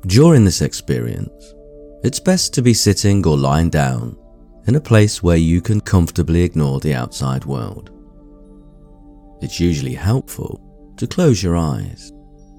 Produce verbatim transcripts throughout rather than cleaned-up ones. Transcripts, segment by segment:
During this experience, it's best to be sitting or lying down in a place where you can comfortably ignore the outside world. It's usually helpful to close your eyes.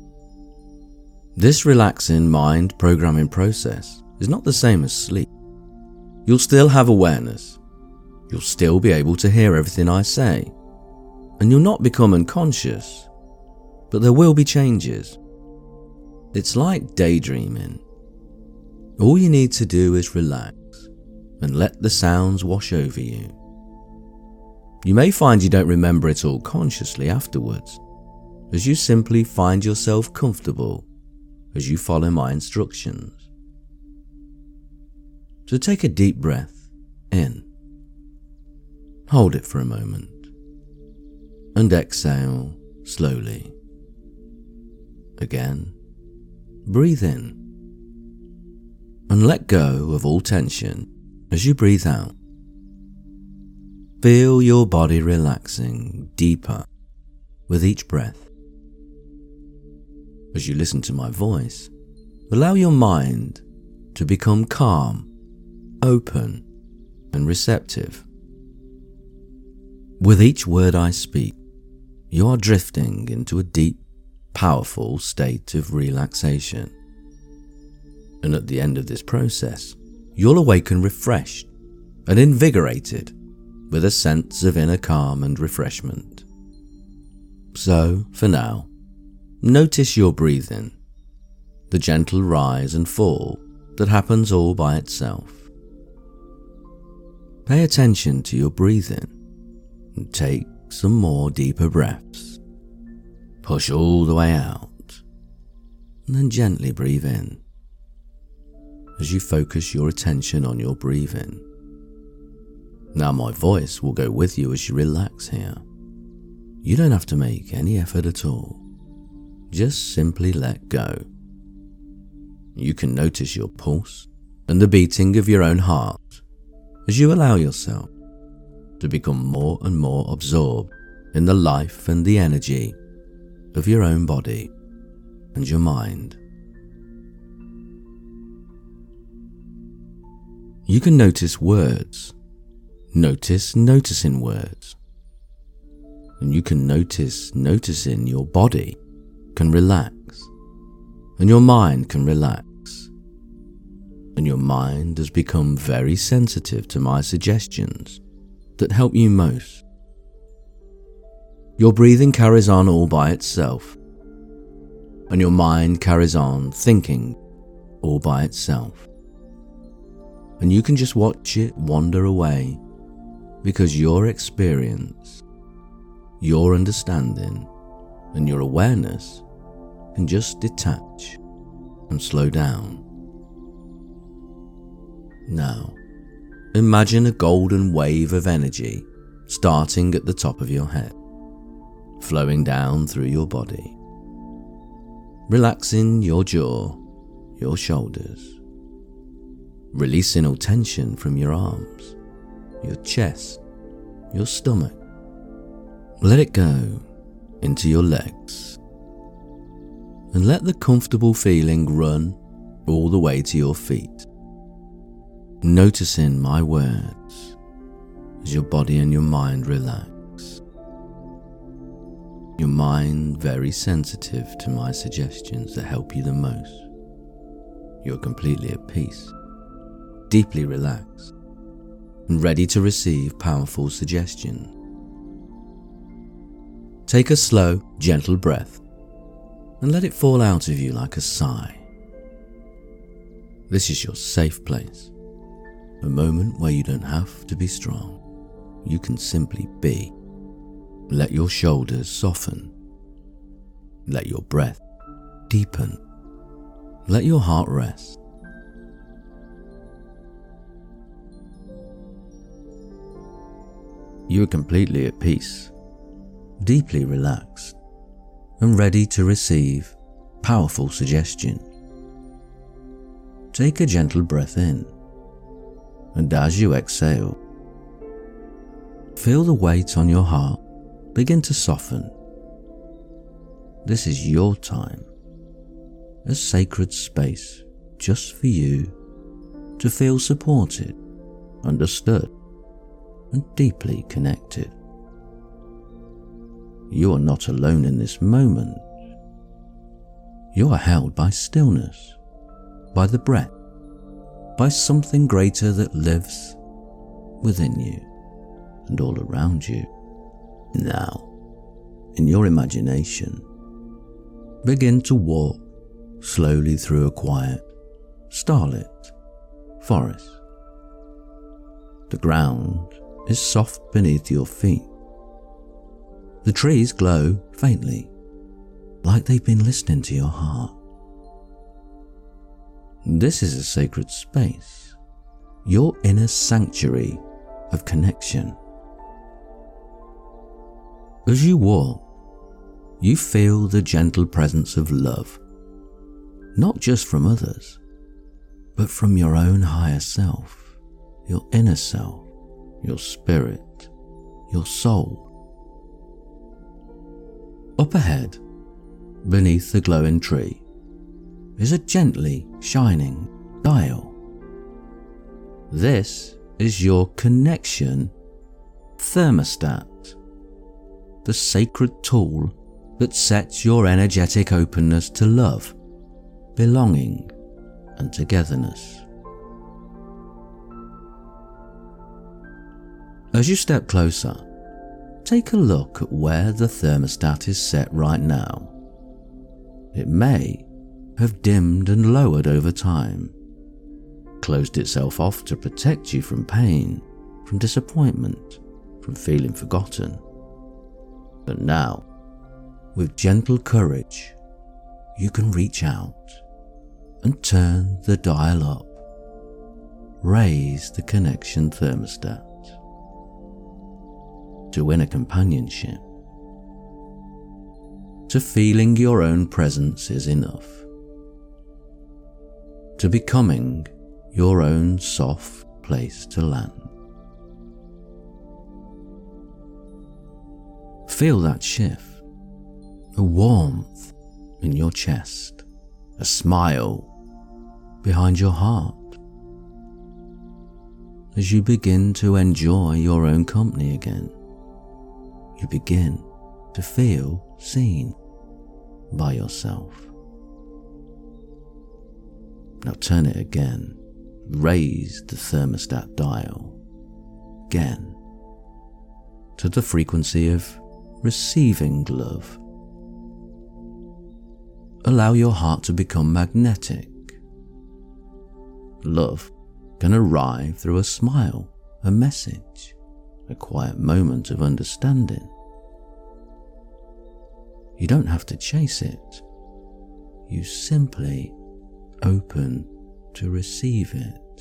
This relaxing mind programming process is not the same as sleep. You'll still have awareness, you'll still be able to hear everything I say, and you'll not become unconscious, but there will be changes. It's like daydreaming. All you need to do is relax and let the sounds wash over you. You may find you don't remember it all consciously afterwards, as you simply find yourself comfortable as you follow my instructions. So take a deep breath in, hold it for a moment, and exhale slowly. Again, breathe in, and let go of all tension as you breathe out. Feel your body relaxing deeper with each breath. As you listen to my voice, allow your mind to become calm, open, and receptive. With each word I speak, you are drifting into a deep, powerful state of relaxation. And at the end of this process, you'll awaken refreshed and invigorated with a sense of inner calm and refreshment. So, for now, notice your breathing, the gentle rise and fall that happens all by itself. Pay attention to your breathing and take some more deeper breaths. Push all the way out, and then gently breathe in as you focus your attention on your breathing. Now my voice will go with you as you relax here. You don't have to make any effort at all. Just simply let go. You can notice your pulse and the beating of your own heart as you allow yourself to become more and more absorbed in the life and the energy of your own body and your mind. You can notice words, notice noticing words, and you can notice noticing your body can relax, and your mind can relax, and your mind has become very sensitive to my suggestions that help you most. Your breathing carries on all by itself, and your mind carries on thinking all by itself. And you can just watch it wander away because your experience, your understanding, and your awareness can just detach and slow down. Now, imagine a golden wave of energy starting at the top of your head, flowing down through your body, relaxing your jaw, your shoulders, releasing all tension from your arms, your chest, your stomach. Let it go into your legs, and let the comfortable feeling run all the way to your feet, noticing my words as your body and your mind relax. Your mind very sensitive to my suggestions that help you the most. You're completely at peace, deeply relaxed, and ready to receive powerful suggestions. Take a slow, gentle breath and let it fall out of you like a sigh. This is your safe place, a moment where you don't have to be strong. You can simply be. Let your shoulders soften. Let your breath deepen. Let your heart rest. You are completely at peace, deeply relaxed, and ready to receive powerful suggestion. Take a gentle breath in, and as you exhale, feel the weight on your heart begin to soften. This is your time, a sacred space just for you to feel supported, understood, and deeply connected. You are not alone in this moment. You are held by stillness, by the breath, by something greater that lives within you and all around you. Now, in your imagination, begin to walk slowly through a quiet, starlit forest. The ground is soft beneath your feet. The trees glow faintly, like they've been listening to your heart. This is a sacred space, your inner sanctuary of connection. As you walk, you feel the gentle presence of love, not just from others, but from your own higher self, your inner self, your spirit, your soul. Up ahead, beneath the glowing tree, is a gently shining dial. This is your connection thermostat, the sacred tool that sets your energetic openness to love, belonging, and togetherness. As you step closer, take a look at where the thermostat is set right now. It may have dimmed and lowered over time, closed itself off to protect you from pain, from disappointment, from feeling forgotten. But now, with gentle courage, you can reach out and turn the dial up, raise the connection thermostat. To inner companionship, to feeling your own presence is enough, to becoming your own soft place to land. Feel that shift, a warmth in your chest, a smile behind your heart, as you begin to enjoy your own company again. You begin to feel seen by yourself. Now turn it again. Raise the thermostat dial again to the frequency of receiving love. Allow your heart to become magnetic. Love can arrive through a smile, a message, a quiet moment of understanding. You don't have to chase it. You simply open to receive it.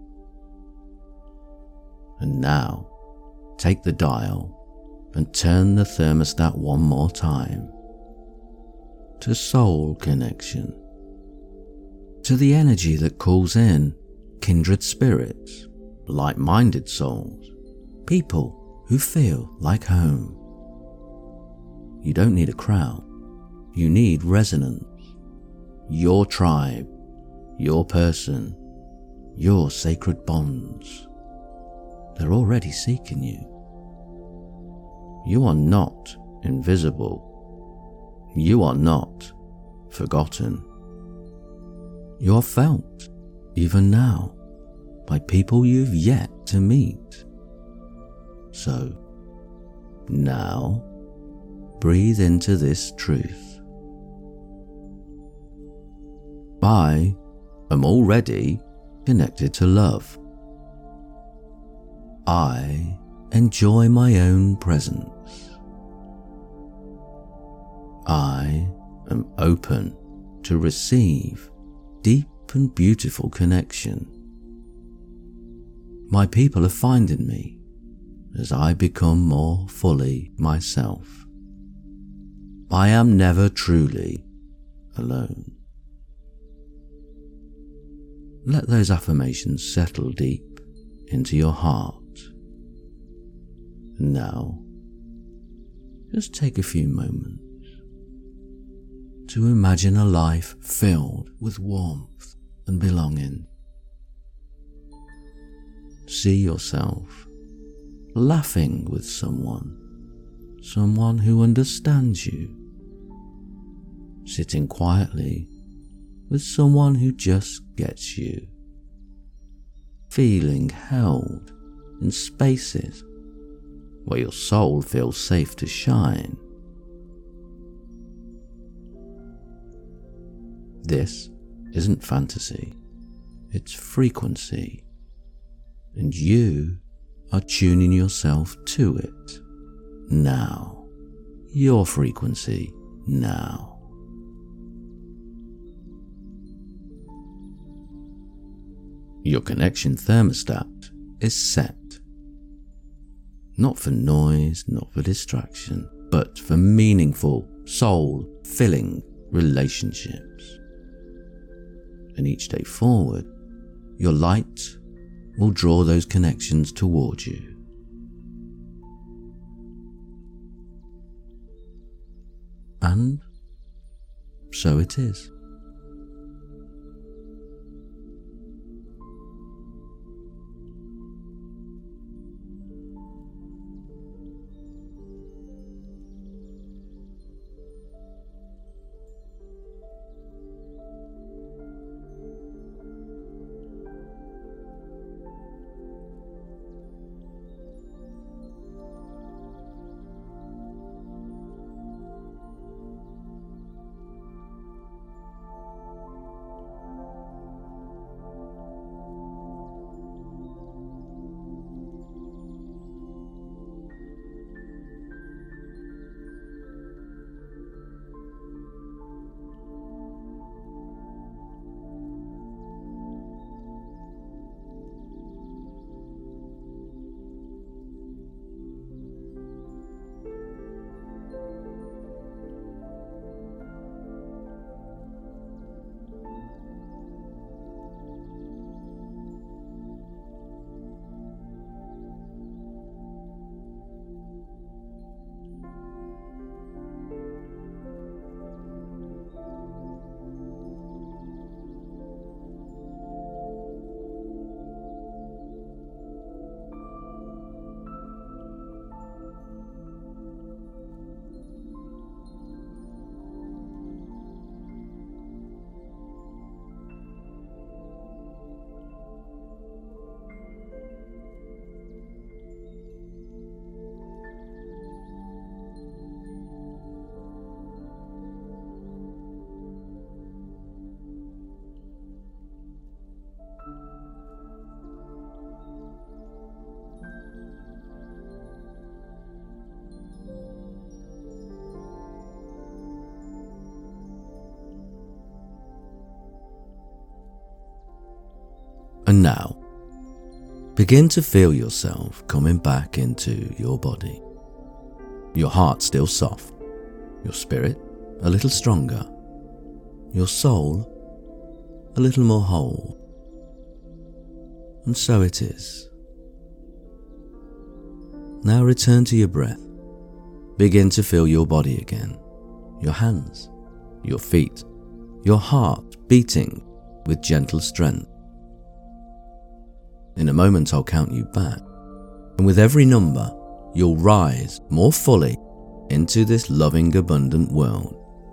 And now, take the dial and turn the thermostat one more time to soul connection, to the energy that calls in kindred spirits, like-minded souls, people who feel like home. You don't need a crowd. You need resonance. Your tribe, your person, your sacred bonds. They're already seeking you. You are not invisible. You are not forgotten. You are felt, even now, by people you've yet to meet. So, now, breathe into this truth. I am already connected to love. I enjoy my own presence. I am open to receive deep and beautiful connection. My people are finding me as I become more fully myself. I am never truly alone. Let those affirmations settle deep into your heart. Now, just take a few moments to imagine a life filled with warmth and belonging. See yourself laughing with someone, someone who understands you, sitting quietly with someone who just gets you, feeling held in spaces where your soul feels safe to shine. This isn't fantasy, it's frequency, and you are tuning yourself to it now, your frequency now. Your connection thermostat is set, not for noise, not for distraction, but for meaningful, soul-filling relationships. And each day forward, your light will draw those connections towards you. And so it is. And now, begin to feel yourself coming back into your body. Your heart still soft, your spirit a little stronger, your soul a little more whole. And so it is. Now return to your breath. Begin to feel your body again, your hands, your feet, your heart beating with gentle strength. In a moment I'll count you back, and with every number you'll rise more fully into this loving, abundant world.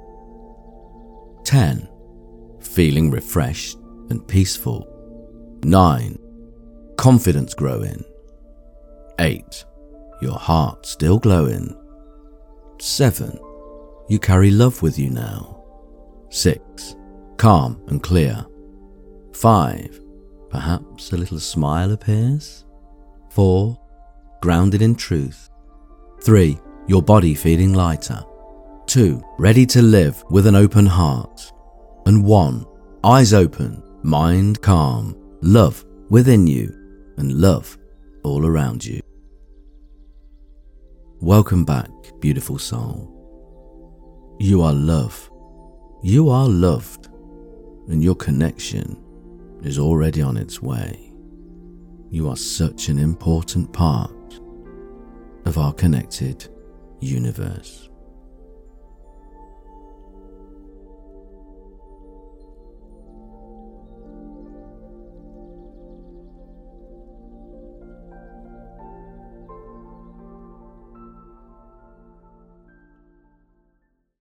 Ten, feeling refreshed and peaceful. Nine, confidence growing. Eight, your heart still glowing. Seven, you carry love with you now. Six, calm and clear. Five, perhaps a little smile appears. Four, grounded in truth. Three, your body feeling lighter. Two, ready to live with an open heart. And one, eyes open, mind calm, love within you and love all around you. Welcome back, beautiful soul. You are love. You are loved, and your connection is already on its way. You are such an important part of our connected universe.